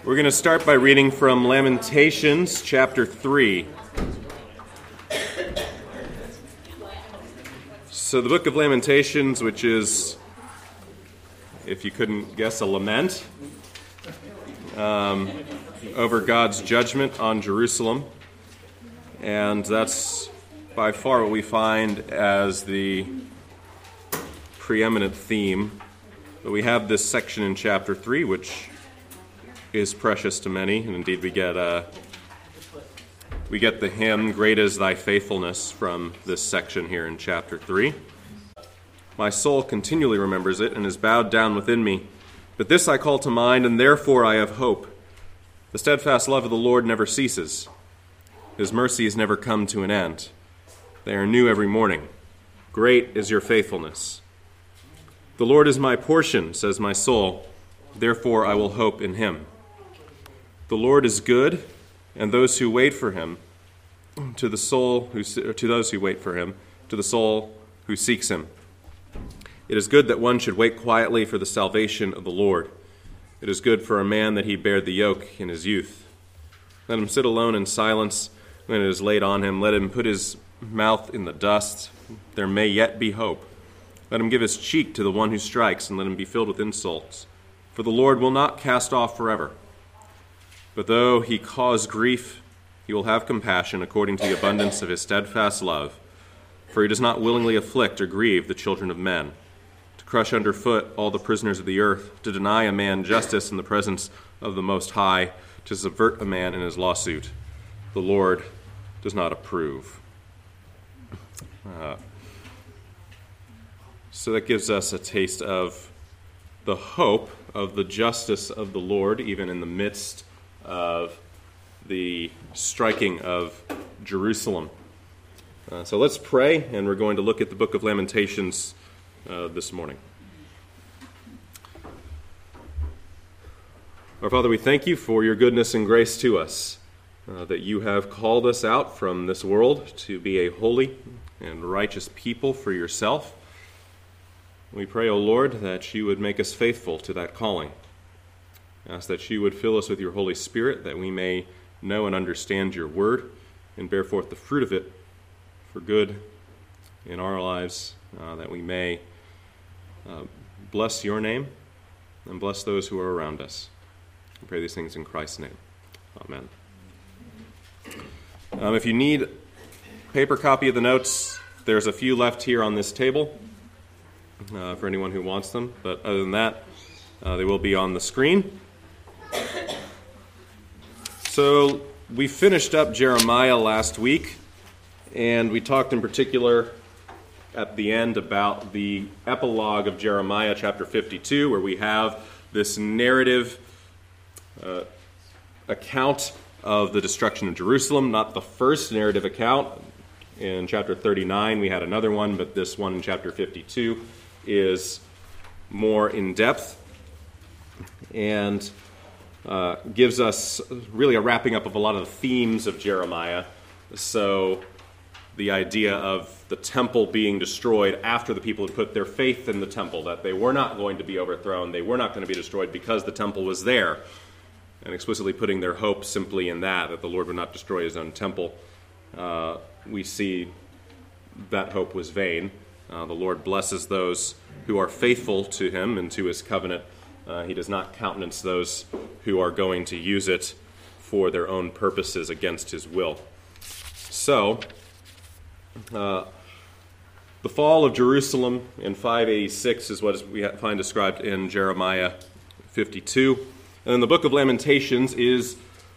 We're going to start by reading from Lamentations chapter 3. So the book of Lamentations, which is, if you couldn't guess, a lament over God's judgment on Jerusalem. And that's by far what we find as the preeminent theme. But we have this section in chapter 3, which is precious to many, and indeed we get the hymn, "Great is Thy Faithfulness," from this section here in chapter 3. My soul continually remembers it and is bowed down within me. But this I call to mind, and therefore I have hope. The steadfast love of the Lord never ceases. His mercies never come to an end. They are new every morning. Great is your faithfulness. The Lord is my portion, says my soul. Therefore I will hope in him. The Lord is good, and those who wait for him, to those who wait for him, to the soul who seeks him. It is good that one should wait quietly for the salvation of the Lord. It is good for a man that he bear the yoke in his youth. Let him sit alone in silence when it is laid on him. Let him put his mouth in the dust. There may yet be hope. Let him give his cheek to the one who strikes, and let him be filled with insults. For the Lord will not cast off forever. But though he cause grief, he will have compassion according to the abundance of his steadfast love. For he does not willingly afflict or grieve the children of men, to crush underfoot all the prisoners of the earth, to deny a man justice in the presence of the Most High, to subvert a man in his lawsuit. The Lord does not approve. So that gives us a taste of the hope of the justice of the Lord, even in the midst of the striking of Jerusalem. So let's pray, and we're going to look at the book of Lamentations this morning. Our Father, we thank you for your goodness and grace to us, that you have called us out from this world to be a holy and righteous people for yourself. We pray, O Lord, that you would make us faithful to that calling. Ask that you would fill us with your Holy Spirit, that we may know and understand your word and bear forth the fruit of it for good in our lives, that we may bless your name and bless those who are around us. We pray these things in Christ's name. Amen. If you need a paper copy of the notes, there's a few left here on this table for anyone who wants them. But other than that, they will be on the screen. So we finished up Jeremiah last week, and we talked in particular at the end about the epilogue of Jeremiah chapter 52, where we have this narrative account of the destruction of Jerusalem, not the first narrative account. In chapter 39 we had another one, but this one in chapter 52 is more in depth and gives us really a wrapping up of a lot of the themes of Jeremiah. So the idea of the temple being destroyed after the people had put their faith in the temple, that they were not going to be overthrown, they were not going to be destroyed because the temple was there, and explicitly putting their hope simply in that the Lord would not destroy his own temple. We see that hope was vain. The Lord blesses those who are faithful to him and to his covenant. He does not countenance those who are going to use it for their own purposes against his will. So, the fall of Jerusalem in 586 is what we find described in Jeremiah 52. And then the book of Lamentations is,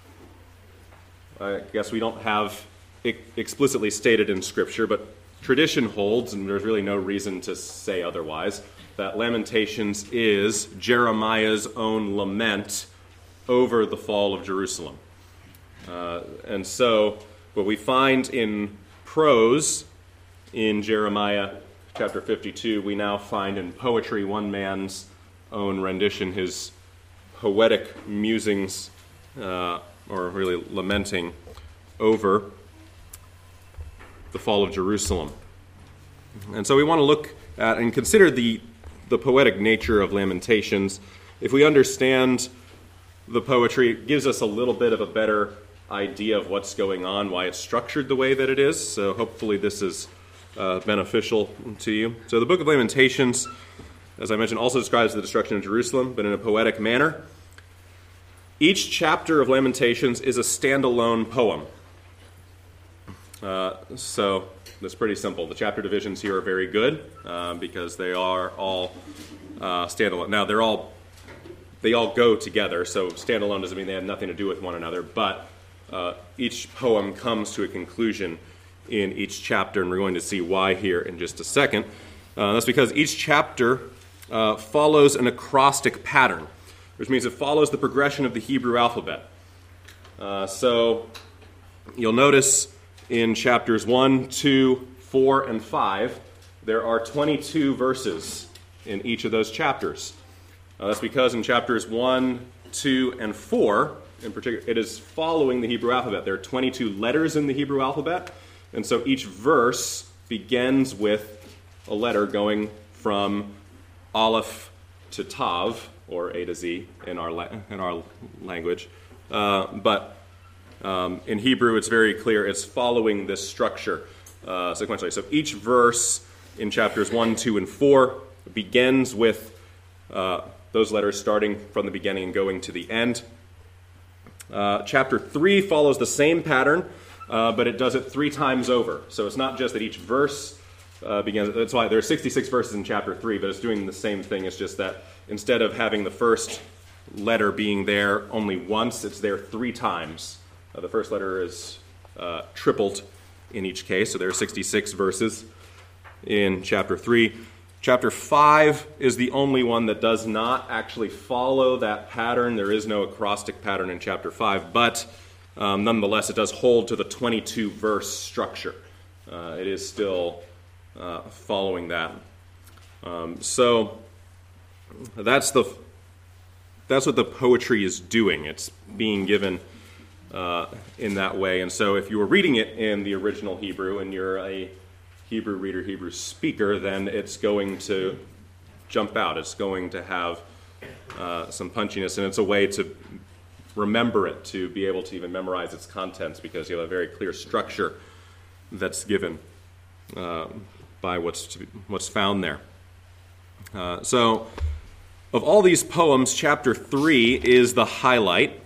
I guess we don't have it explicitly stated in Scripture, but tradition holds, and there's really no reason to say otherwise, that Lamentations is Jeremiah's own lament over the fall of Jerusalem. And so what we find in prose in Jeremiah chapter 52, we now find in poetry one man's own rendition, his poetic musings, or really lamenting over the fall of Jerusalem. And so we want to look at and consider the poetic nature of Lamentations. If we understand the poetry. It gives us a little bit of a better idea of what's going on, why it's structured the way that it is. So hopefully this is beneficial to you. So the Book of Lamentations, as I mentioned, also describes the destruction of Jerusalem, but in a poetic manner. Each chapter of Lamentations is a standalone poem. So that's pretty simple. The chapter divisions here are very good because they are all standalone. Now, they all go together, so standalone doesn't mean they have nothing to do with one another, but each poem comes to a conclusion in each chapter, and we're going to see why here in just a second. That's because each chapter follows an acrostic pattern, which means it follows the progression of the Hebrew alphabet. So you'll notice in chapters 1, 2, 4, and 5, there are 22 verses in each of those chapters. That's because in chapters 1, 2, and 4, in particular, it is following the Hebrew alphabet. There are 22 letters in the Hebrew alphabet, and so each verse begins with a letter going from Aleph to Tav, or A to Z in our language. But in Hebrew, it's very clear it's following this structure sequentially. So each verse in chapters 1, 2, and 4 begins with those letters starting from the beginning and going to the end. Chapter 3 follows the same pattern, but it does it 3 times over. So it's not just that each verse begins. That's why there are 66 verses in chapter 3, but it's doing the same thing. It's just that instead of having the first letter being there only once, it's there 3 times. The first letter is tripled in each case, so there are 66 verses in chapter 3. Chapter 5 is the only one that does not actually follow that pattern. There is no acrostic pattern in chapter 5, but nonetheless, it does hold to the 22-verse structure. It is still following that. So that's what the poetry is doing. It's being given in that way. And so if you were reading it in the original Hebrew and you're a Hebrew reader, Hebrew speaker, then it's going to jump out. It's going to have some punchiness, and it's a way to remember it, to be able to even memorize its contents, because you have a very clear structure that's given by what's found there. So of all these poems, chapter 3 is the highlight.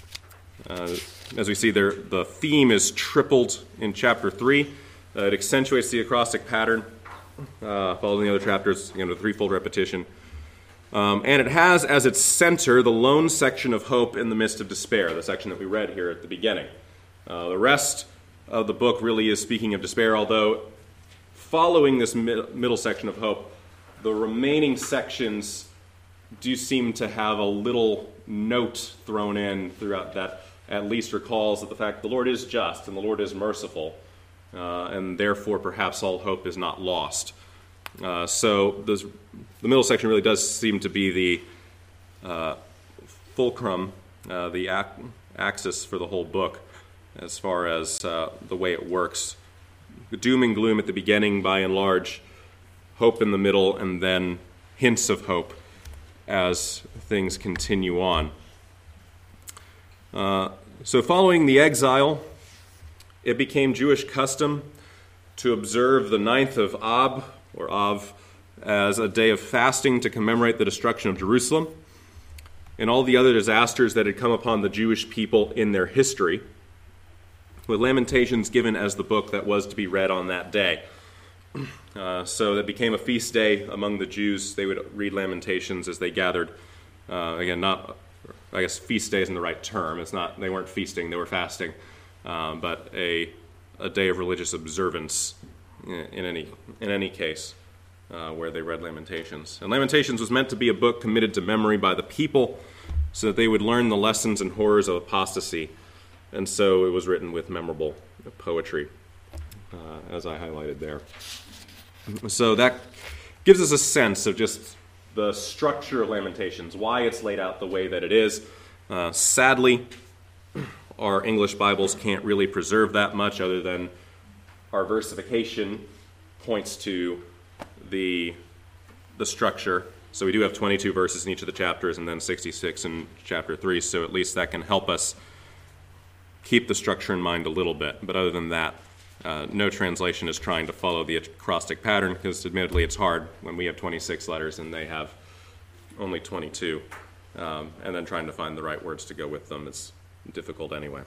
As we see there, the theme is tripled in chapter 3. It accentuates the acrostic pattern, following the other chapters, a threefold repetition. And it has as its center the lone section of hope in the midst of despair, the section that we read here at the beginning. The rest of the book really is speaking of despair, although following this middle section of hope, the remaining sections do seem to have a little note thrown in throughout that at least recalls that the fact the Lord is just and the Lord is merciful, and therefore perhaps all hope is not lost. So the middle section really does seem to be the fulcrum, the axis for the whole book as far as the way it works. The doom and gloom at the beginning, by and large, hope in the middle, and then hints of hope as things continue on. So following the exile, it became Jewish custom to observe the 9th of Ab, or Av, as a day of fasting to commemorate the destruction of Jerusalem and all the other disasters that had come upon the Jewish people in their history, with Lamentations given as the book that was to be read on that day. So that became a feast day among the Jews. They would read Lamentations as they gathered. I guess feast day isn't the right term. It's not. They weren't feasting; they were fasting. But a day of religious observance in any case where they read Lamentations. And Lamentations was meant to be a book committed to memory by the people, so that they would learn the lessons and horrors of apostasy. And so it was written with memorable poetry, as I highlighted there. So that gives us a sense of just the structure of Lamentations, why it's laid out the way that it is. Sadly, our English Bibles can't really preserve that much, other than our versification points to the structure So we do have 22 verses in each of the chapters and then 66 in chapter 3, so at least that can help us keep the structure in mind a little bit. But other than that, no translation is trying to follow the acrostic pattern, because admittedly it's hard when we have 26 letters and they have only 22. And then trying to find the right words to go with them is difficult anyway.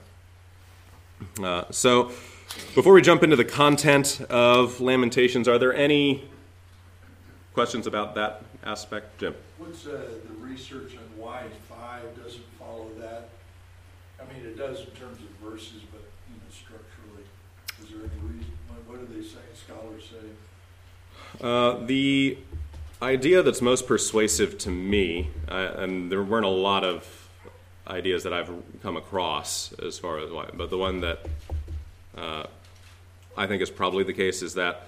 So before we jump into the content of Lamentations, are there any questions about that aspect? Jim? What's the research on why 5 doesn't follow that? I mean, it does in terms of verses, but structurally, is there any reason? What do they say? Scholars say? The idea that's most persuasive to me, and there weren't a lot of ideas that I've come across as far as why, but the one that I think is probably the case is that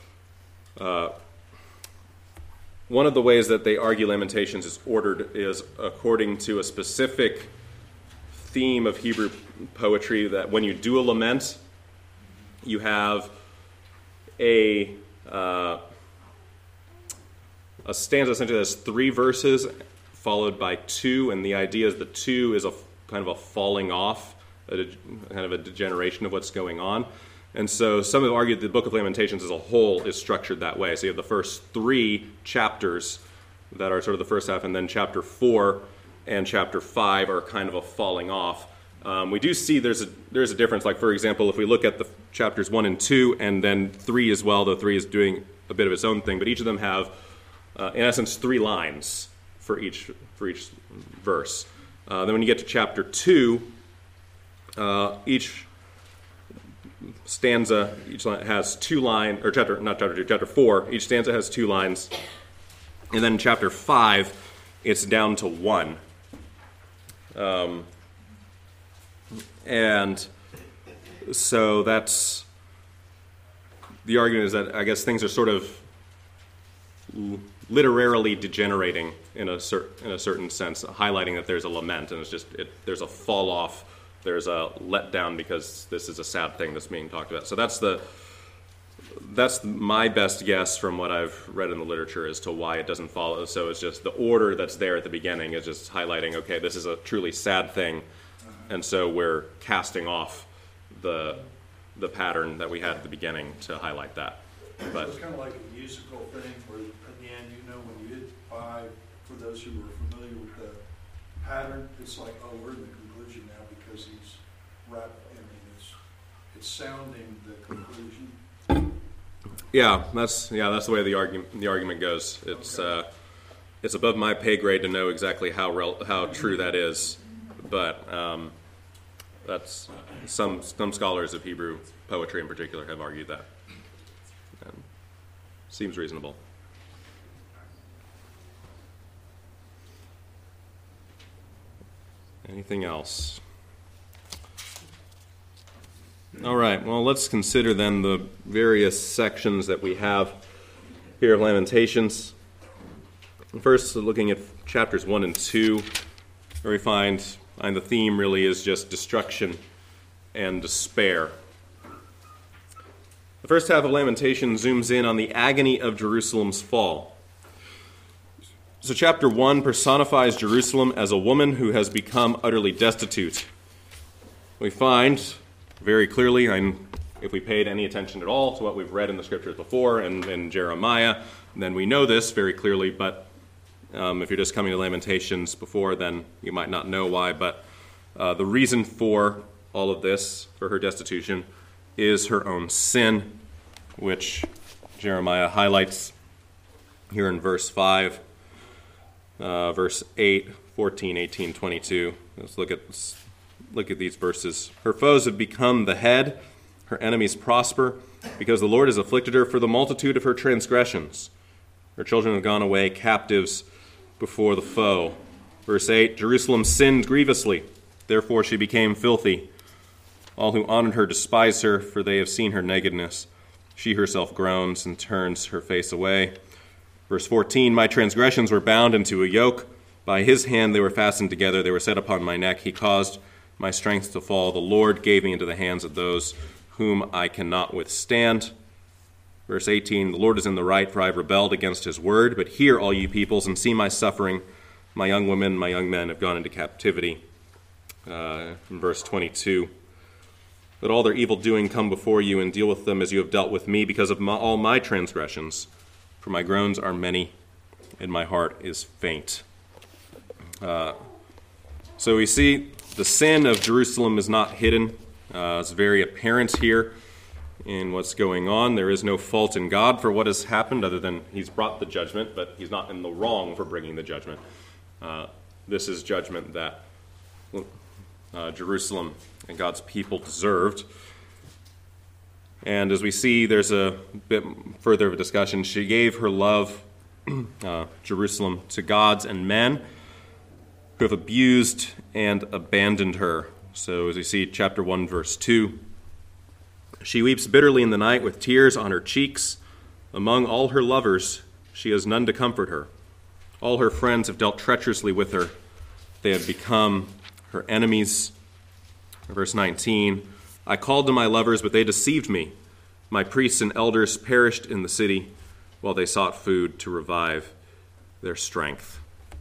one of the ways that they argue Lamentations is ordered is according to a specific theme of Hebrew poetry, that when you do a lament, you have a stanza essentially that's 3 verses followed by 2, and the idea is the 2 is a kind of a falling off, kind of a degeneration of what's going on. And so some have argued the Book of Lamentations as a whole is structured that way. So you have the first 3 chapters that are sort of the first half, and then chapter 4 and chapter 5 are kind of a falling off. We do see there's a difference. Like, for example, if we look at the chapters 1 and 2, and then 3 as well, though 3 is doing a bit of its own thing, but each of them have, in essence, 3 lines for each verse. Then when you get to chapter 2, each stanza, each line has 2 lines, or chapter 4, each stanza has 2 lines. And then in chapter 5, it's down to 1. And so that's, the argument is that I guess things are sort of literarily degenerating in a certain sense, highlighting that there's a lament, and it's just, there's a fall off, there's a letdown because this is a sad thing that's being talked about. So that's my best guess from what I've read in the literature as to why it doesn't follow. So it's just the order that's there at the beginning is just highlighting, okay, this is a truly sad thing, and so we're casting off the pattern that we had at the beginning to highlight that. But it's kind of like a musical thing where at the end, when you hit 5, for those who are familiar with the pattern, it's like, oh, we're in the conclusion now because he's it's sounding the conclusion. Yeah, that's the way the argument goes. It's above my pay grade to know exactly how true that is, but that's some scholars of Hebrew poetry in particular have argued that. Seems reasonable. Anything else? All right, well, let's consider then the various sections that we have here of Lamentations. First, looking at chapters 1 and 2, where we find the theme really is just destruction and despair. The first half of Lamentations zooms in on the agony of Jerusalem's fall. So chapter 1 personifies Jerusalem as a woman who has become utterly destitute. We find very clearly, if we paid any attention at all to what we've read in the scriptures before and in Jeremiah, then we know this very clearly, but if you're just coming to Lamentations before, then you might not know why. But the reason for all of this, for her destitution, is her own sin, which Jeremiah highlights here in verse 5, verse 8, 14, 18, 22. Let's look at these verses. Her foes have become the head, her enemies prosper, because the Lord has afflicted her for the multitude of her transgressions. Her children have gone away captives before the foe. Verse 8, Jerusalem sinned grievously, therefore she became filthy. All who honored her despise her, for they have seen her nakedness. She herself groans and turns her face away. Verse 14, my transgressions were bound into a yoke. By his hand they were fastened together. They were set upon my neck. He caused my strength to fall. The Lord gave me into the hands of those whom I cannot withstand. Verse 18, the Lord is in the right, for I have rebelled against his word. But hear, all you peoples, and see my suffering. My young women, my young men have gone into captivity. In verse 22, let all their evil doing come before you, and deal with them as you have dealt with me, because of all my transgressions. For my groans are many, and my heart is faint. So we see the sin of Jerusalem is not hidden. It's very apparent here in what's going on. There is no fault in God for what has happened, other than he's brought the judgment, but he's not in the wrong for bringing the judgment. This is judgment that Jerusalem and God's people deserved. And as we see, there's a bit further of a discussion. She gave her love, Jerusalem, to gods and men who have abused and abandoned her. So as we see, chapter 1, verse 2, she weeps bitterly in the night with tears on her cheeks. Among all her lovers, she has none to comfort her. All her friends have dealt treacherously with her. They have become her enemies. Verse 19, I called to my lovers, but they deceived me. My priests and elders perished in the city while they sought food to revive their strength.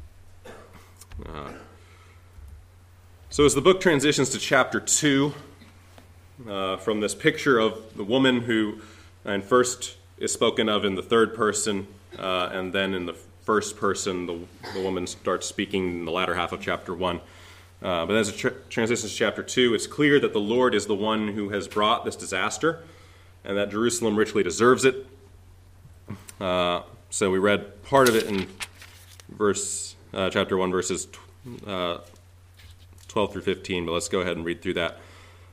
So as the book transitions to chapter 2, from this picture of the woman who, and first is spoken of in the third person, and then in the first person, the woman starts speaking in the latter half of chapter 1. But as it transitions to chapter 2, it's clear that the Lord is the one who has brought this disaster, and that Jerusalem richly deserves it. So we read part of it in chapter 1, verses 12 through 15, but let's go ahead and read through that.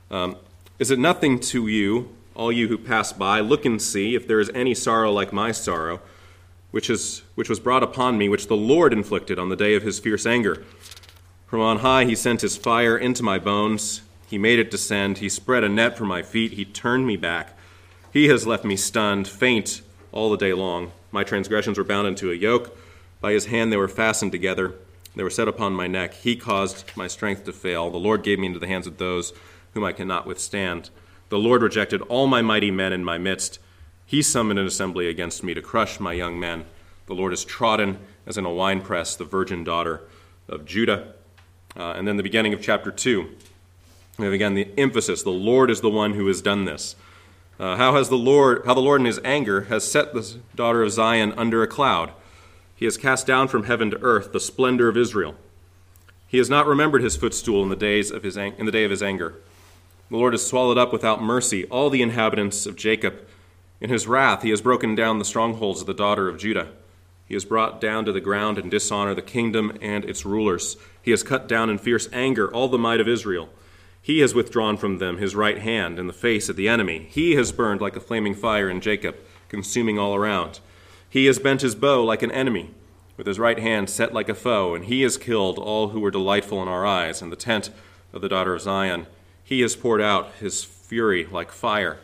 Is it nothing to you, all you who pass by? Look and see if there is any sorrow like my sorrow, which was brought upon me, which the Lord inflicted on the day of his fierce anger. From on high he sent his fire into my bones. He made it descend. He spread a net for my feet. He turned me back. He has left me stunned, faint all the day long. My transgressions were bound into a yoke. By his hand they were fastened together. They were set upon my neck. He caused my strength to fail. The Lord gave me into the hands of those whom I cannot withstand. The Lord rejected all my mighty men in my midst. He summoned an assembly against me to crush my young men. The Lord has trodden, as in a winepress, the virgin daughter of Judah. And then the beginning of chapter 2. We have again the emphasis. The Lord is the one who has done this. How the Lord in his anger has set the daughter of Zion under a cloud. He has cast down from heaven to earth the splendor of Israel. He has not remembered his footstool in the day of his anger. The Lord has swallowed up without mercy all the inhabitants of Jacob. In his wrath he has broken down the strongholds of the daughter of Judah. He has brought down to the ground and dishonor the kingdom and its rulers. He has cut down in fierce anger all the might of Israel. He has withdrawn from them his right hand in the face of the enemy. He has burned like a flaming fire in Jacob, consuming all around. He has bent his bow like an enemy, with his right hand set like a foe, and he has killed all who were delightful in our eyes in the tent of the daughter of Zion. He has poured out his fury like fire.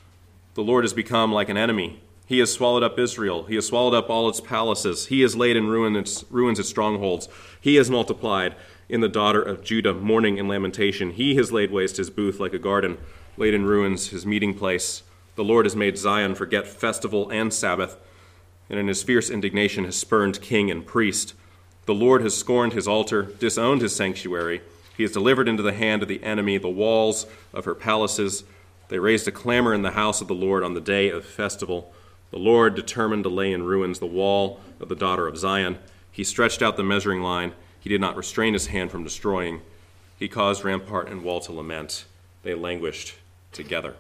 The Lord has become like an enemy. He has swallowed up Israel. He has swallowed up all its palaces. He has laid in ruins its strongholds. He has multiplied in the daughter of Judah mourning and lamentation. He has laid waste his booth like a garden, laid in ruins his meeting place. The Lord has made Zion forget festival and Sabbath, and in his fierce indignation has spurned king and priest. The Lord has scorned his altar, disowned his sanctuary. He has delivered into the hand of the enemy the walls of her palaces. They raised a clamor in the house of the Lord on the day of festival. The Lord determined to lay in ruins the wall of the daughter of Zion. He stretched out the measuring line. He did not restrain his hand from destroying. He caused rampart and wall to lament. They languished together.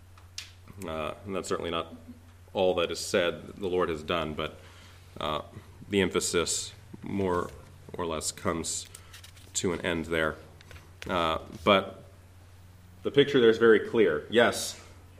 And that's certainly not all that is said the Lord has done, but the emphasis more or less comes to an end there. But the picture there is very clear. Yes,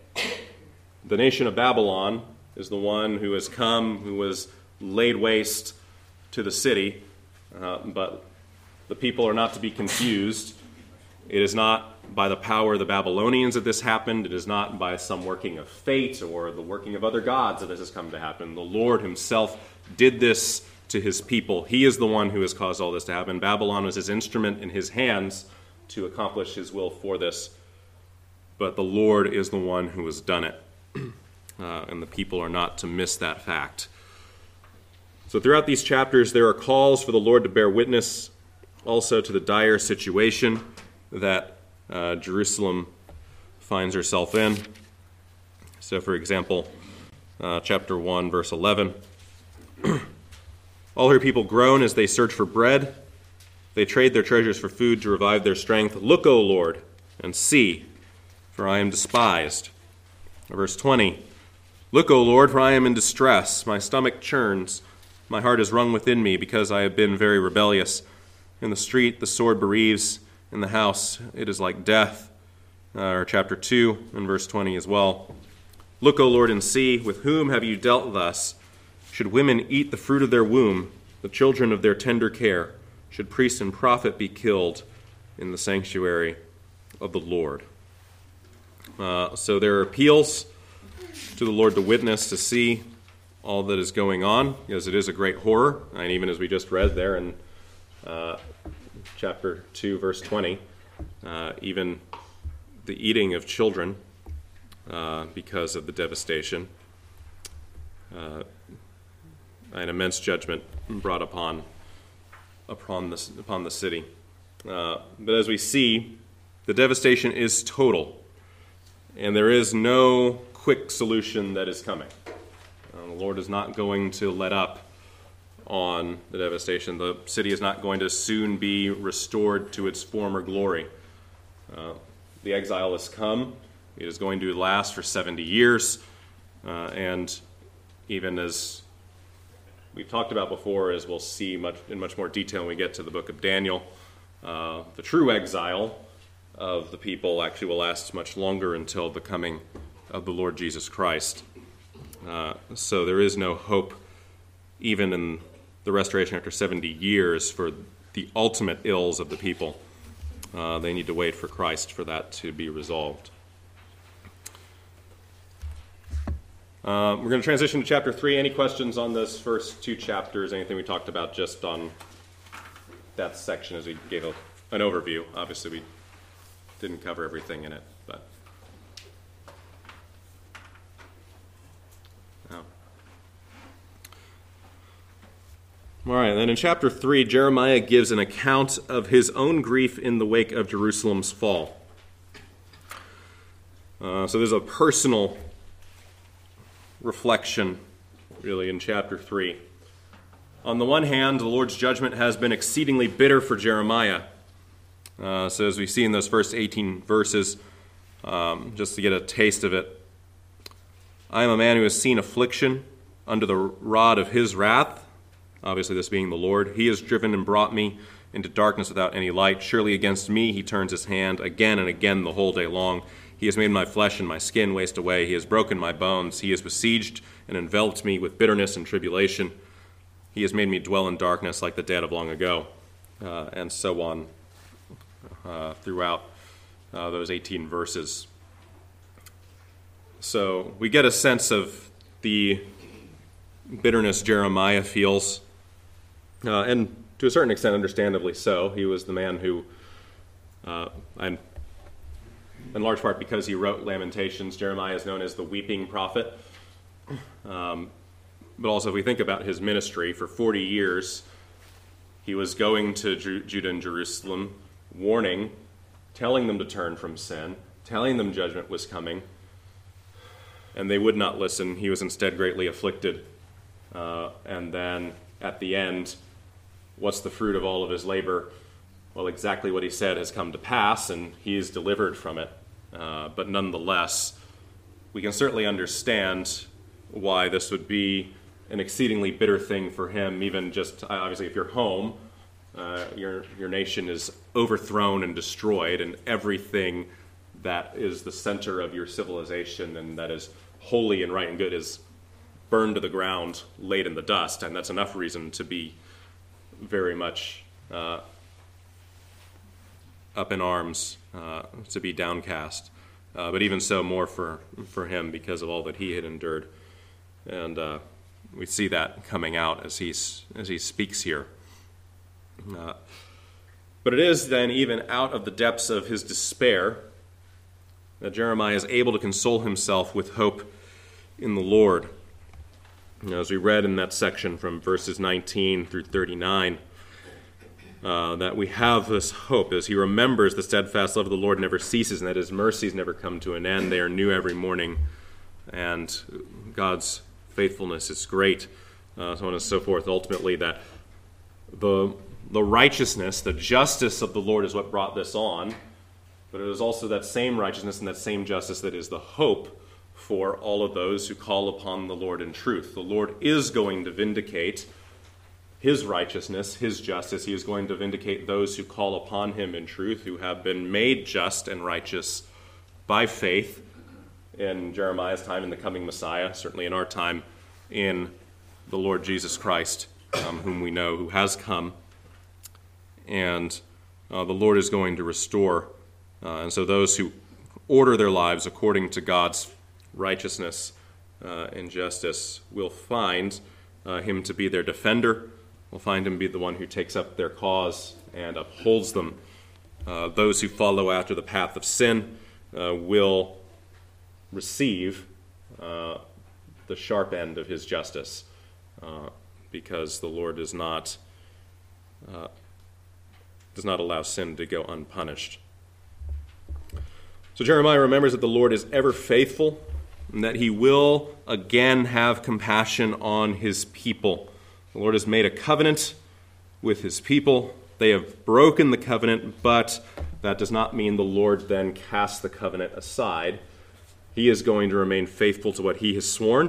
the nation of Babylon is the one who has come, who has laid waste to the city, but the people are not to be confused. It is not by the power of the Babylonians that this happened. It is not by some working of fate or the working of other gods that this has come to happen. The Lord himself did this to his people. He is the one who has caused all this to happen. Babylon was his instrument in his hands to accomplish his will for this. But the Lord is the one who has done it. and the people are not to miss that fact. So throughout these chapters, there are calls for the Lord to bear witness also to the dire situation that Jerusalem finds herself in. So, for example, chapter 1, verse 11. All her people groan as they search for bread. They trade their treasures for food to revive their strength. Look, O Lord, and see, for I am despised. Verse 20. Look, O Lord, for I am in distress. My stomach churns. My heart is wrung within me because I have been very rebellious. In the street, the sword bereaves. In the house, it is like death. Or chapter 2 and verse 20 as well. Look, O Lord, and see, with whom have you dealt thus? Should women eat the fruit of their womb, the children of their tender care? Should priest and prophet be killed in the sanctuary of the Lord? So there are appeals to the Lord to witness, to see all that is going on, because it is a great horror. And even as we just read there in chapter 2, verse 20, even the eating of children because of the devastation, an immense judgment brought upon the city. But as we see, the devastation is total, and there is no quick solution that is coming. The Lord is not going to let up on the devastation. The city is not going to soon be restored to its former glory. The exile has come. It is going to last for 70 years, and even as we've talked about before, as we'll see in much more detail when we get to the book of Daniel, the true exile of the people actually will last much longer until the coming of the Lord Jesus Christ. So there is no hope, even in the restoration after 70 years, for the ultimate ills of the people. They need to wait for Christ for that to be resolved. We're going to transition to chapter 3. Any questions on those first two chapters? Anything we talked about just on that section as we gave an overview? Obviously, we didn't cover everything in it, but no. All right, then in chapter 3, Jeremiah gives an account of his own grief in the wake of Jerusalem's fall. So there's a personal reflection, really, in chapter 3. On the one hand, the Lord's judgment has been exceedingly bitter for Jeremiah. So as we see in those first 18 verses, just to get a taste of it, I am a man who has seen affliction under the rod of his wrath, obviously this being the Lord. He has driven and brought me into darkness without any light. Surely against me he turns his hand again and again the whole day long. He has made my flesh and my skin waste away. He has broken my bones. He has besieged and enveloped me with bitterness and tribulation. He has made me dwell in darkness like the dead of long ago. And so on throughout those 18 verses. So we get a sense of the bitterness Jeremiah feels, and to a certain extent, understandably so. He was the man who, in large part because he wrote Lamentations, Jeremiah is known as the weeping prophet. But also if we think about his ministry, for 40 years, he was going to Judah and Jerusalem, warning, telling them to turn from sin, telling them judgment was coming, and they would not listen. He was instead greatly afflicted. And then at the end, what's the fruit of all of his labor? Well, exactly what he said has come to pass, and he is delivered from it. But nonetheless, we can certainly understand why this would be an exceedingly bitter thing for him, even just, obviously, if you're home, your nation is overthrown and destroyed, and everything that is the center of your civilization and that is holy and right and good is burned to the ground, laid in the dust, and that's enough reason to be very much up in arms, to be downcast. But even so, more for him because of all that he had endured. And we see that coming out as he speaks here. But it is then even out of the depths of his despair that Jeremiah is able to console himself with hope in the Lord. As we read in that section from verses 19 through 39, that we have this hope as he remembers the steadfast love of the Lord never ceases, and that his mercies never come to an end. They are new every morning, and God's faithfulness is great, so on and so forth. Ultimately, that the righteousness, the justice of the Lord is what brought this on, but it is also that same righteousness and that same justice that is the hope for all of those who call upon the Lord in truth. The Lord is going to vindicate his righteousness, his justice. He is going to vindicate those who call upon him in truth, who have been made just and righteous by faith in Jeremiah's time in the coming Messiah, certainly in our time in the Lord Jesus Christ, whom we know, who has come. And the Lord is going to restore. And so those who order their lives according to God's righteousness and justice will find him to be their defender, will find him to be the one who takes up their cause and upholds them. Those who follow after the path of sin will receive the sharp end of his justice, because the Lord does not allow sin to go unpunished. So Jeremiah remembers that the Lord is ever faithful, and that he will again have compassion on his people. The Lord has made a covenant with his people. They have broken the covenant, but that does not mean the Lord then casts the covenant aside. He is going to remain faithful to what he has sworn.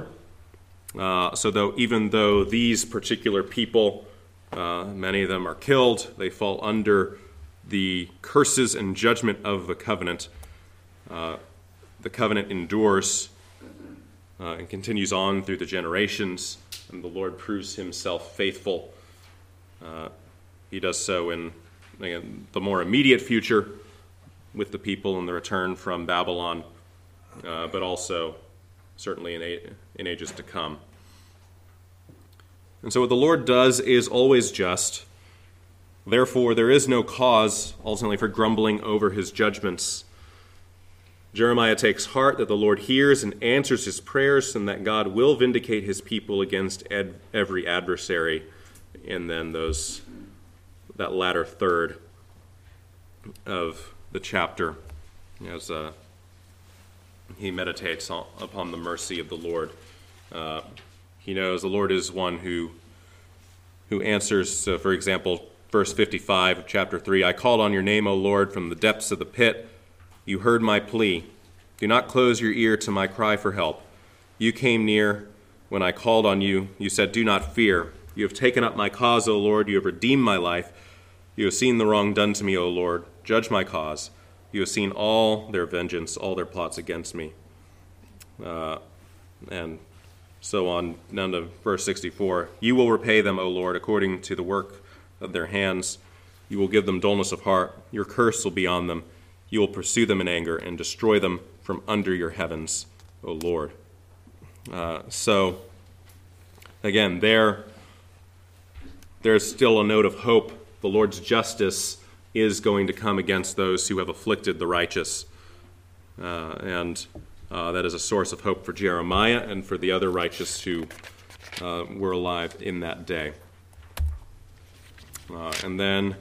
Even though these particular people, many of them are killed, they fall under the curses and judgment of the covenant. The covenant endures and continues on through the generations, and the Lord proves himself faithful. He does so in the more immediate future with the people and the return from Babylon, but also certainly in ages to come. And so what the Lord does is always just. Therefore, there is no cause ultimately for grumbling over his judgments. Jeremiah takes heart that the Lord hears and answers his prayers, and that God will vindicate his people against every adversary. And then that latter third of the chapter, as he meditates upon the mercy of the Lord. He knows the Lord is one who answers. So, for example, verse 55 of chapter 3, I called on your name, O Lord, from the depths of the pit. You heard my plea. Do not close your ear to my cry for help. You came near when I called on you. You said, do not fear. You have taken up my cause, O Lord. You have redeemed my life. You have seen the wrong done to me, O Lord. Judge my cause. You have seen all their vengeance, all their plots against me. And so on, down to verse 64. You will repay them, O Lord, according to the work of their hands. You will give them dullness of heart. Your curse will be on them. You will pursue them in anger and destroy them from under your heavens, O Lord. So, again, there's still a note of hope. The Lord's justice is going to come against those who have afflicted the righteous. And that is a source of hope for Jeremiah and for the other righteous who were alive in that day. And then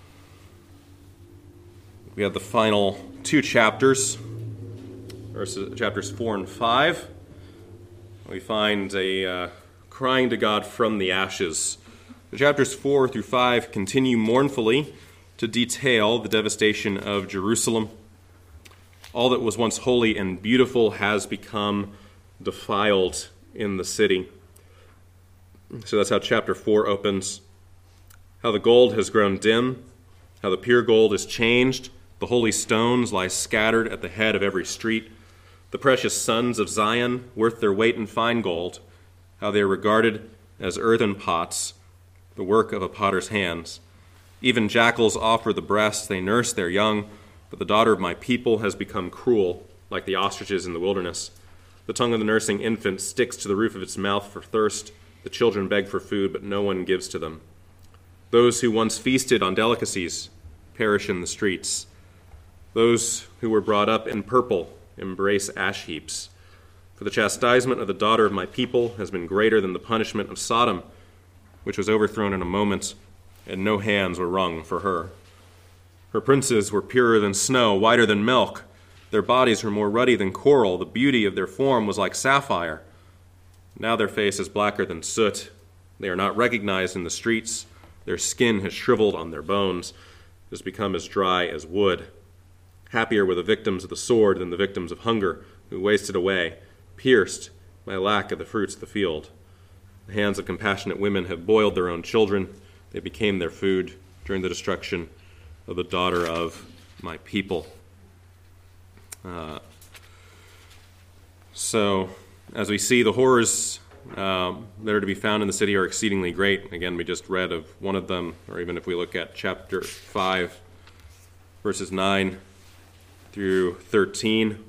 we have the final two chapters, chapters 4 and 5. We find a crying to God from the ashes. The chapters 4 through 5 continue mournfully to detail the devastation of Jerusalem. All that was once holy and beautiful has become defiled in the city. So that's how chapter 4 opens. How the gold has grown dim, how the pure gold is changed, the holy stones lie scattered at the head of every street. The precious sons of Zion, worth their weight in fine gold, how they are regarded as earthen pots, the work of a potter's hands. Even jackals offer the breast, they nurse their young, but the daughter of my people has become cruel, like the ostriches in the wilderness. The tongue of the nursing infant sticks to the roof of its mouth for thirst. The children beg for food, but no one gives to them. Those who once feasted on delicacies perish in the streets. Those who were brought up in purple embrace ash heaps. For the chastisement of the daughter of my people has been greater than the punishment of Sodom, which was overthrown in a moment, and no hands were wrung for her. Her princes were purer than snow, whiter than milk. Their bodies were more ruddy than coral. The beauty of their form was like sapphire. Now their face is blacker than soot. They are not recognized in the streets. Their skin has shriveled on their bones. It has become as dry as wood. Happier were the victims of the sword than the victims of hunger, who wasted away, pierced by lack of the fruits of the field. The hands of compassionate women have boiled their own children. They became their food during the destruction of the daughter of my people. So, as we see, the horrors that are to be found in the city are exceedingly great. Again, we just read of one of them, or even if we look at chapter 5, verses 9 through 13.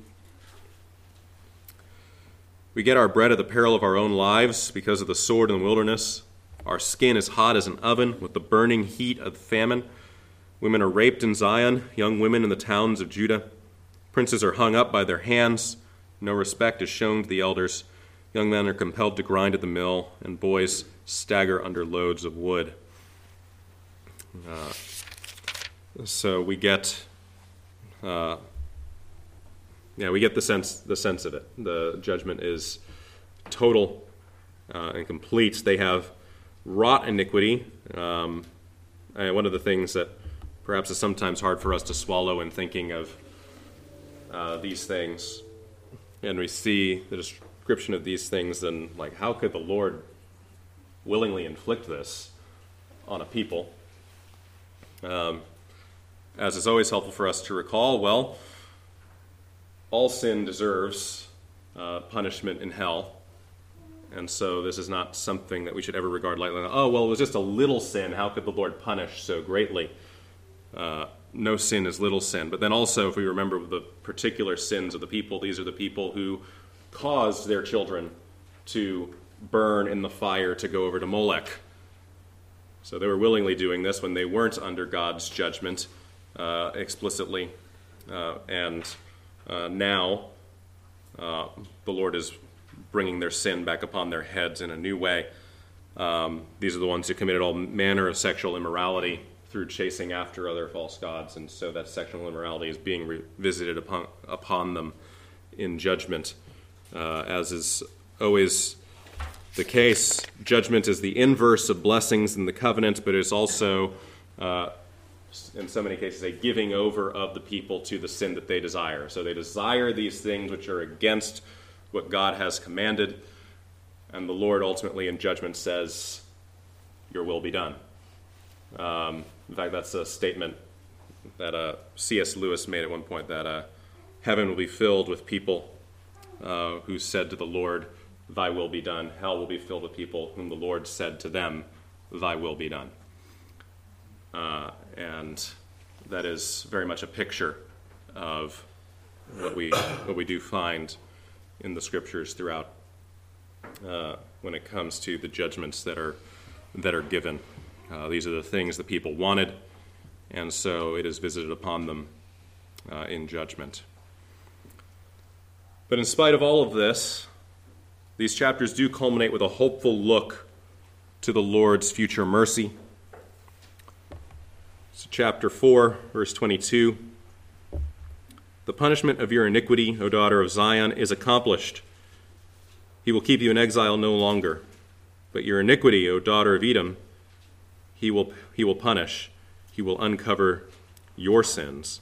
We get our bread at the peril of our own lives because of the sword in the wilderness. Our skin is hot as an oven with the burning heat of famine. Women are raped in Zion, young women in the towns of Judah. Princes are hung up by their hands. No respect is shown to the elders. Young men are compelled to grind at the mill, and boys stagger under loads of wood. So we get, we get the sense of it. The judgment is total and complete. They have wrought iniquity. One of the things that perhaps is sometimes hard for us to swallow in thinking of these things, and we see the description of these things, and like, how could the Lord willingly inflict this on a people? As is always helpful for us to recall, well, all sin deserves punishment in hell, and so this is not something that we should ever regard lightly. Oh, well, it was just a little sin. How could the Lord punish so greatly? No sin is little sin. But then also, if we remember the particular sins of the people, these are the people who caused their children to burn in the fire to go over to Molech. So they were willingly doing this when they weren't under God's judgment explicitly. And now the Lord is bringing their sin back upon their heads in a new way. These are the ones who committed all manner of sexual immorality through chasing after other false gods, and so that sexual immorality is being revisited upon them in judgment. As is always the case, judgment is the inverse of blessings in the covenant, but it's also, in so many cases, a giving over of the people to the sin that they desire. So they desire these things which are against what God has commanded, and the Lord ultimately in judgment says, "Your will be done." In fact, that's a statement that C.S. Lewis made at one point, that heaven will be filled with people who said to the Lord, "Thy will be done." Hell will be filled with people whom the Lord said to them, "Thy will be done." And that is very much a picture of what we do find in the Scriptures throughout when it comes to the judgments that are given. These are the things the people wanted, and so it is visited upon them in judgment. But in spite of all of this, these chapters do culminate with a hopeful look to the Lord's future mercy. So chapter 4, verse 22. "The punishment of your iniquity, O daughter of Zion, is accomplished. He will keep you in exile no longer. But your iniquity, O daughter of Edom, he will punish. He will uncover your sins."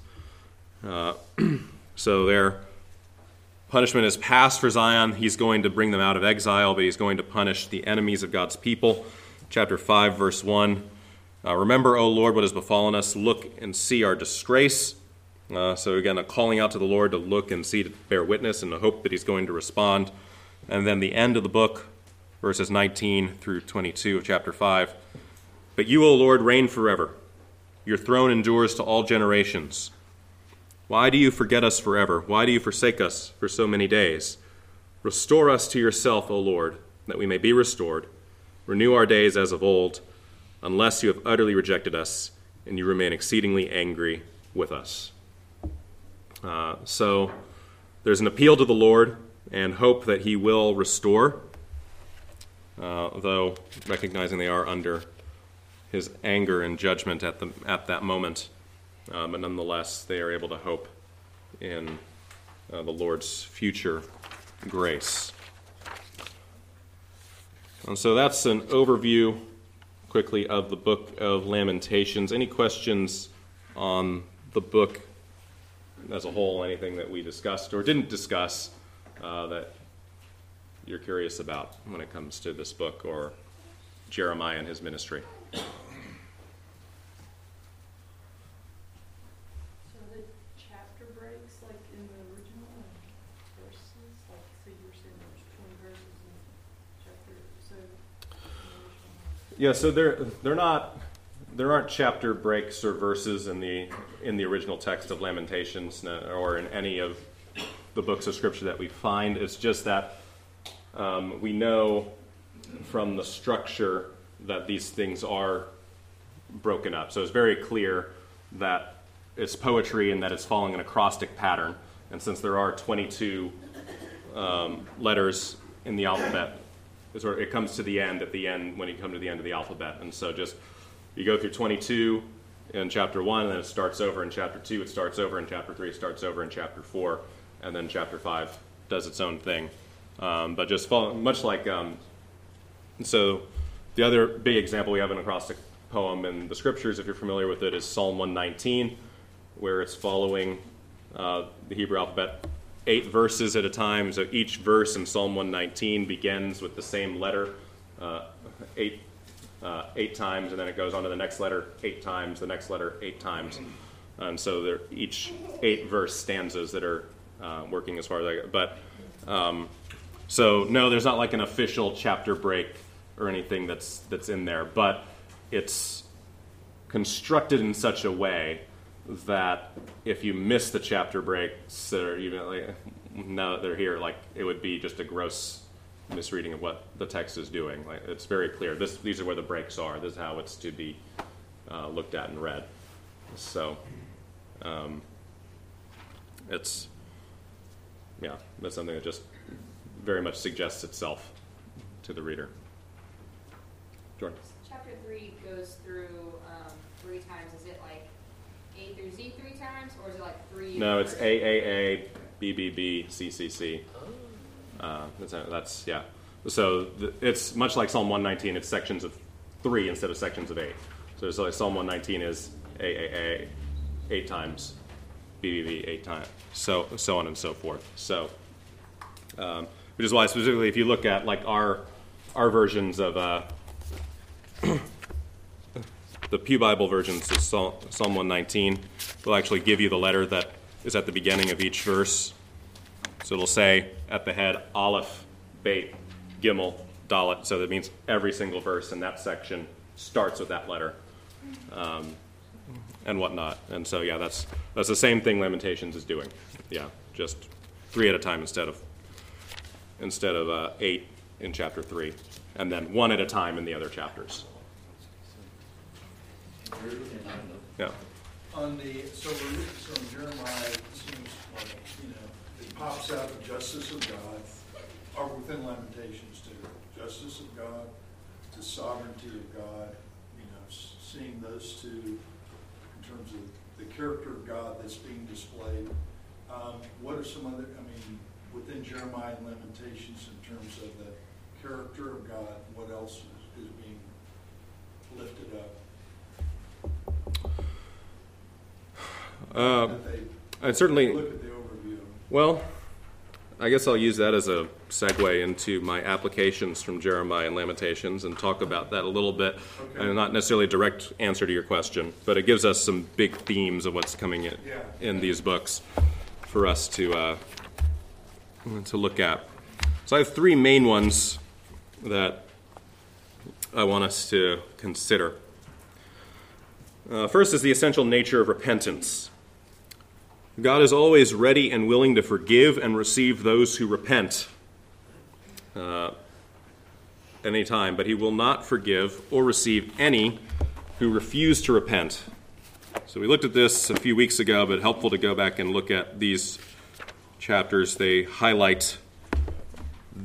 So their punishment is past for Zion. He's going to bring them out of exile, but he's going to punish the enemies of God's people. Chapter 5, verse 1. "Remember, O Lord, what has befallen us. Look and see our disgrace." So again, a calling out to the Lord to look and see, to bear witness, and a hope that he's going to respond. And then the end of the book, verses 19 through 22 of chapter 5. "But you, O Lord, reign forever. Your throne endures to all generations. Why do you forget us forever? Why do you forsake us for so many days? Restore us to yourself, O Lord, that we may be restored. Renew our days as of old, unless you have utterly rejected us and you remain exceedingly angry with us." So there's an appeal to the Lord and hope that he will restore, though recognizing they are under his anger and judgment at that moment. But nonetheless, they are able to hope in the Lord's future grace. And so that's an overview quickly of the book of Lamentations. Any questions on the book as a whole, anything that we discussed or didn't discuss that you're curious about when it comes to this book or Jeremiah and his ministry? So the chapter breaks like in the original verses, like so you were saying there's 20 verses in chapter, so Yeah, so there aren't chapter breaks or verses in the original text of Lamentations or in any of the books of Scripture that we find. It's just that we know from the structure that these things are broken up. So it's very clear that it's poetry and that it's following an acrostic pattern. And since there are 22 letters in the alphabet, it comes to the end at the end when you come to the end of the alphabet. And so just you go through 22 in chapter 1, and then it starts over in chapter 2, it starts over in chapter 3, it starts over in chapter 4, and then chapter 5 does its own thing. But just much like, so the other big example we have an acrostic poem in the Scriptures, if you're familiar with it, is Psalm 119, where it's following the Hebrew alphabet 8 verses at a time. So each verse in Psalm 119 begins with the same letter 8 times, and then it goes on to the next letter 8 times, the next letter 8 times. And so they're each 8 verse stanzas that are working as far as I go. But so no, there's not like an official chapter break or anything that's in there, but it's constructed in such a way that if you miss the chapter breaks, or even like, now that they're here, like it would be just a gross misreading of what the text is doing. Like it's very clear. These are where the breaks are. This is how it's to be looked at and read. So that's something that just very much suggests itself to the reader. Jordan. Chapter 3 goes through 3 times. Is it like A through Z 3 times, or is it like 3? No, it's AAA, BBB, CCC. That's yeah. So it's much like Psalm 119. It's sections of 3 instead of sections of 8. So it's like Psalm 119 is AAA 8 times, BBB 8 times, so on and so forth. So, which is why specifically, if you look at like our versions of the Pew Bible versions of Psalm 119, will actually give you the letter that is at the beginning of each verse. So it'll say at the head, Aleph, Beit, Gimel, Dalet. So that means every single verse in that section starts with that letter, and whatnot. And so yeah, that's the same thing Lamentations is doing. Yeah, just 3 at a time instead of 8 in chapter 3, and then 1 at a time in the other chapters. Yeah. So in Jeremiah, it seems like, it pops out the justice of God, or within Lamentations too, justice of God, the sovereignty of God, seeing those two in terms of the character of God that's being displayed. What are some other, within Jeremiah and Lamentations in terms of the character of God, what else is being lifted up? I certainly look at the overview. Well, I guess I'll use that as a segue into my applications from Jeremiah and Lamentations and talk about that a little bit. Okay. And not necessarily a direct answer to your question, but it gives us some big themes of what's coming in these books for us to look at. So I have 3 main ones that I want us to consider. First is the essential nature of repentance. God is always ready and willing to forgive and receive those who repent any time, but he will not forgive or receive any who refuse to repent. So we looked at this a few weeks ago, but helpful to go back and look at these chapters. They highlight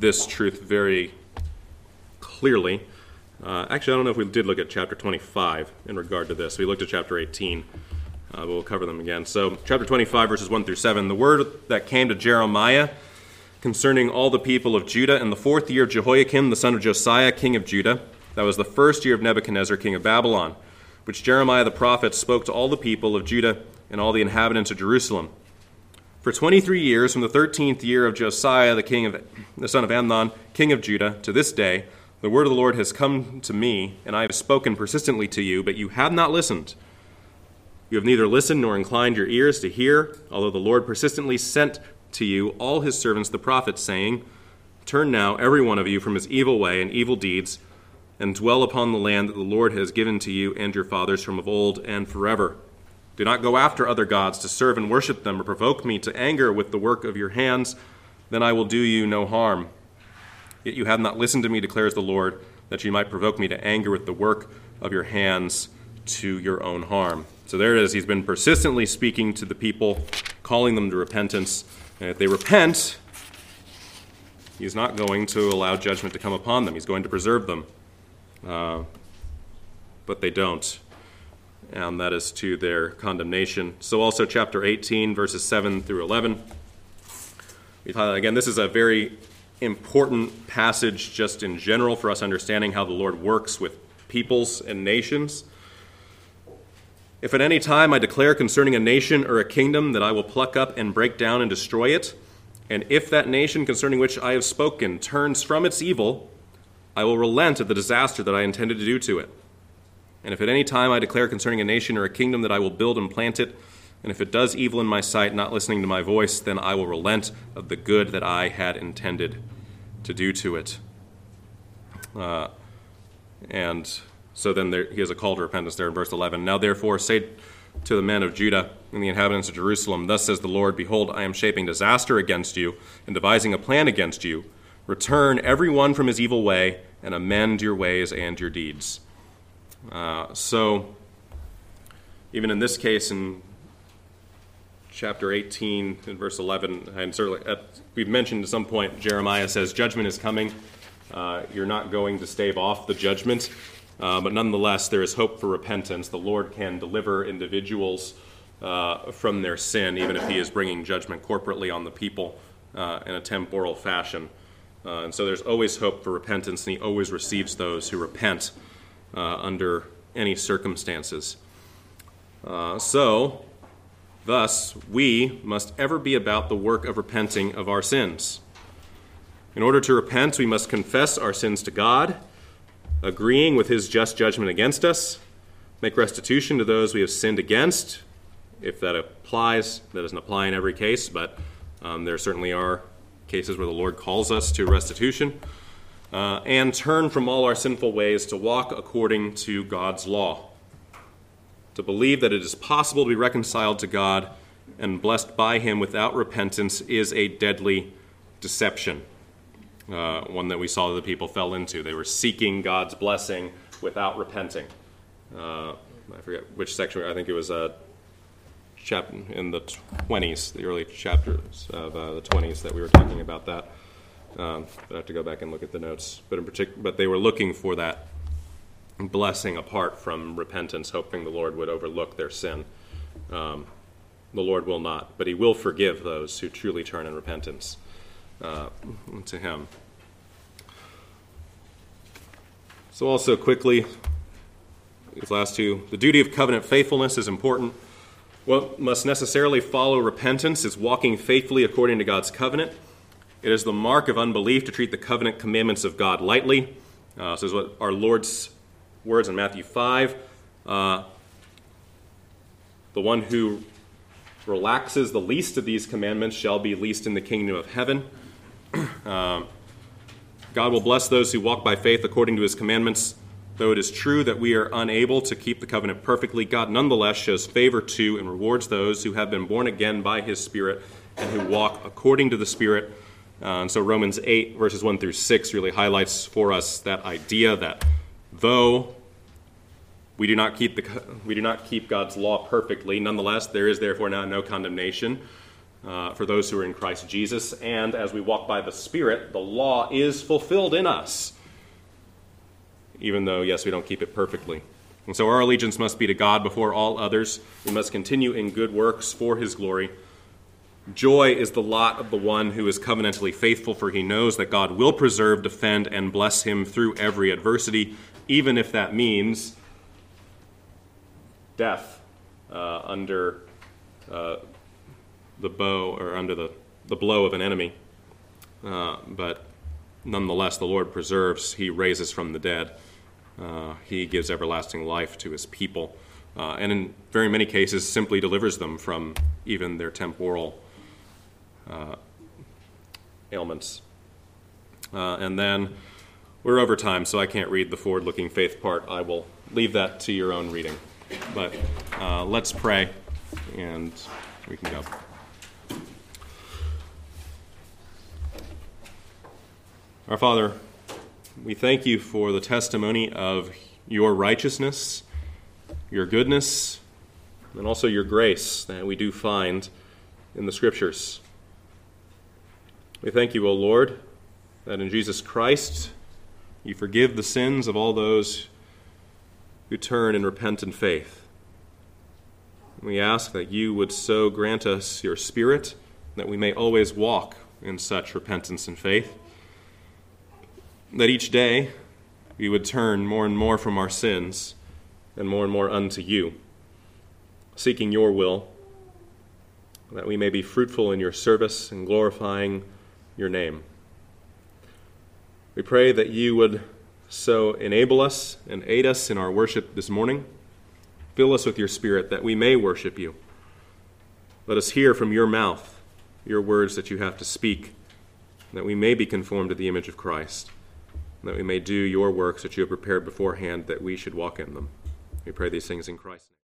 this truth very clearly. Actually, I don't know if we did look at chapter 25 in regard to this. We looked at chapter 18, but we'll cover them again. So chapter 25, verses 1 through 7, the word that came to Jeremiah concerning all the people of Judah in the 4th year of Jehoiakim, the son of Josiah, king of Judah, that was the 1st year of Nebuchadnezzar, king of Babylon, which Jeremiah the prophet spoke to all the people of Judah and all the inhabitants of Jerusalem. For 23 years, from the 13th year of Josiah, the son of Amnon, king of Judah, to this day, the word of the Lord has come to me, and I have spoken persistently to you, but you have not listened. You have neither listened nor inclined your ears to hear, although the Lord persistently sent to you all his servants the prophets, saying, Turn now, every one of you, from his evil way and evil deeds, and dwell upon the land that the Lord has given to you and your fathers from of old and forever. Do not go after other gods to serve and worship them, or provoke me to anger with the work of your hands, then I will do you no harm. Yet you have not listened to me, declares the Lord, that you might provoke me to anger with the work of your hands to your own harm. So there it is. He's been persistently speaking to the people, calling them to repentance. And if they repent, he's not going to allow judgment to come upon them. He's going to preserve them. But they don't. And that is to their condemnation. So also chapter 18, verses 7 through 11. Again, this is a very important passage just in general for us understanding how the Lord works with peoples and nations. If at any time I declare concerning a nation or a kingdom that I will pluck up and break down and destroy it, and if that nation concerning which I have spoken turns from its evil, I will relent of the disaster that I intended to do to it. And if at any time I declare concerning a nation or a kingdom that I will build and plant it, and if it does evil in my sight, not listening to my voice, then I will relent of the good that I had intended to do to it. And so then he has a call to repentance there in verse 11. Now therefore say to the men of Judah and the inhabitants of Jerusalem, Thus says the Lord, Behold, I am shaping disaster against you and devising a plan against you. Return every one from his evil way and amend your ways and your deeds. So even in this case, in chapter 18 and verse 11, and certainly we've mentioned at some point, Jeremiah says judgment is coming. You're not going to stave off the judgment, but nonetheless there is hope for repentance. The Lord can deliver individuals from their sin, even if he is bringing judgment corporately on the people in a temporal fashion. And so there's always hope for repentance, and he always receives those who repent under any circumstances. Thus, we must ever be about the work of repenting of our sins. In order to repent, we must confess our sins to God, agreeing with his just judgment against us, make restitution to those we have sinned against, if that applies. That doesn't apply in every case, but there certainly are cases where the Lord calls us to restitution, and turn from all our sinful ways to walk according to God's law. To believe that it is possible to be reconciled to God and blessed by him without repentance is a deadly deception, one that we saw the people fell into. They were seeking God's blessing without repenting. I forget which section. I think it was chapter in the 20s, the early chapters of the 20s that we were talking about that. I have to go back and look at the notes. But they were looking for that blessing apart from repentance, hoping the Lord would overlook their sin. The Lord will not, but he will forgive those who truly turn in repentance to him. So also quickly, these last two, the duty of covenant faithfulness is important. What must necessarily follow repentance is walking faithfully according to God's covenant. It is the mark of unbelief to treat the covenant commandments of God lightly. So is what our Lord's words in Matthew 5. The one who relaxes the least of these commandments shall be least in the kingdom of heaven. God will bless those who walk by faith according to his commandments. Though it is true that we are unable to keep the covenant perfectly, God nonetheless shows favor to and rewards those who have been born again by his Spirit and who walk according to the Spirit. And so Romans 8, verses 1 through 6 really highlights for us that idea that though we do not keep God's law perfectly, nonetheless there is therefore now no condemnation for those who are in Christ Jesus. And as we walk by the Spirit, the law is fulfilled in us, even though, yes, we don't keep it perfectly. And so our allegiance must be to God before all others. We must continue in good works for his glory. Joy is the lot of the one who is covenantally faithful, for he knows that God will preserve, defend, and bless him through every adversity, even if that means death under the bow, or under the blow of an enemy. But nonetheless, the Lord preserves. He raises from the dead. He gives everlasting life to his people. And in very many cases, simply delivers them from even their temporal ailments. And then we're over time, so I can't read the forward-looking faith part. I will leave that to your own reading. But let's pray, and we can go. Our Father, we thank you for the testimony of your righteousness, your goodness, and also your grace that we do find in the Scriptures. We thank you, O Lord, that in Jesus Christ you forgive the sins of all those who turn in repentant faith. We ask that you would so grant us your Spirit that we may always walk in such repentance and faith, that each day we would turn more and more from our sins and more unto you, seeking your will, that we may be fruitful in your service and glorifying your name. We pray that you would so enable us and aid us in our worship this morning. Fill us with your Spirit that we may worship you. Let us hear from your mouth your words that you have to speak, that we may be conformed to the image of Christ, that we may do your works that you have prepared beforehand, that we should walk in them. We pray these things in Christ's name.